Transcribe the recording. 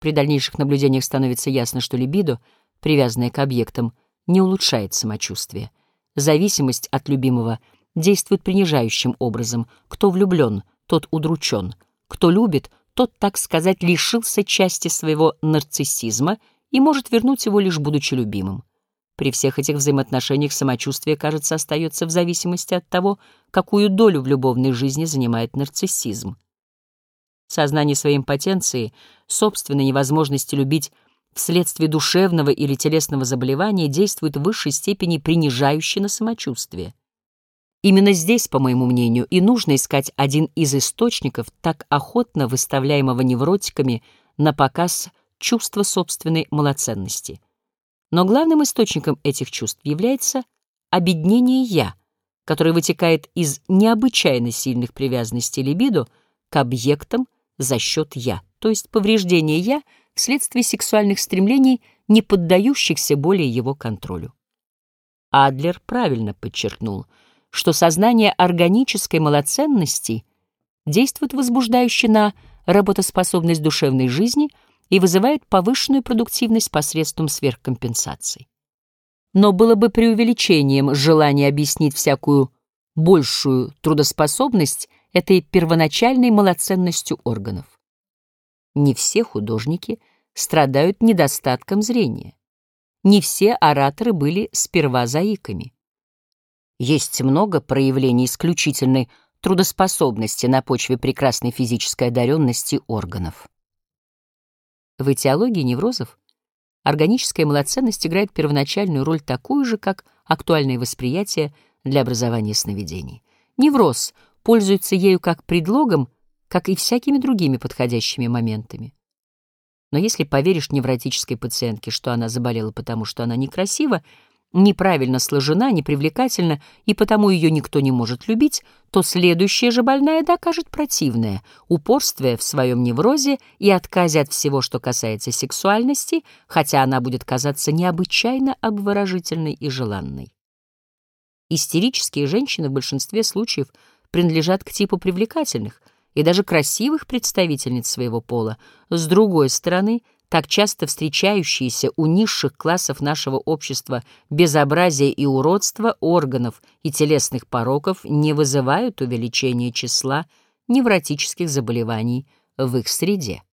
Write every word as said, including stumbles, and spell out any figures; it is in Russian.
При дальнейших наблюдениях становится ясно, что либидо, привязанное к объектам, не улучшает самочувствие. Зависимость от любимого действует принижающим образом. Кто влюблен, тот удручен. Кто любит, тот, так сказать, лишился части своего нарциссизма и может вернуть его, лишь будучи любимым. При всех этих взаимоотношениях самочувствие, кажется, остается в зависимости от того, какую долю в любовной жизни занимает нарциссизм. Сознание своей импотенции, собственной невозможности любить вследствие душевного или телесного заболевания действует в высшей степени принижающе на самочувствие. Именно здесь, по моему мнению, и нужно искать один из источников так охотно выставляемого невротиками на показ чувства собственной малоценности. Но главным источником этих чувств является обеднение «я», которое вытекает из необычайно сильных привязанностей либидо к объектам за счет «я», то есть повреждение «я» вследствие сексуальных стремлений, не поддающихся более его контролю. Адлер правильно подчеркнул, что сознание органической малоценности действует возбуждающе на работоспособность душевной жизни и вызывает повышенную продуктивность посредством сверхкомпенсаций. Но было бы преувеличением желание объяснить всякую большую трудоспособность этой первоначальной малоценностью органов. Не все художники страдают недостатком зрения. Не все ораторы были сперва заиками. Есть много проявлений исключительной трудоспособности на почве прекрасной физической одаренности органов. В этиологии неврозов органическая малоценность играет первоначальную роль такую же, как актуальное восприятие для образования сновидений. Невроз пользуется ею как предлогом, как и всякими другими подходящими моментами. Но если поверишь невротической пациентке, что она заболела потому, что она некрасива, неправильно сложена, непривлекательна, и потому ее никто не может любить, то следующая же больная докажет противное, упорствуя в своем неврозе и отказе от всего, что касается сексуальности, хотя она будет казаться необычайно обворожительной и желанной. Истерические женщины в большинстве случаев принадлежат к типу привлекательных и даже красивых представительниц своего пола. С другой стороны, так часто встречающиеся у низших классов нашего общества безобразие и уродство органов и телесных пороков не вызывают увеличения числа невротических заболеваний в их среде.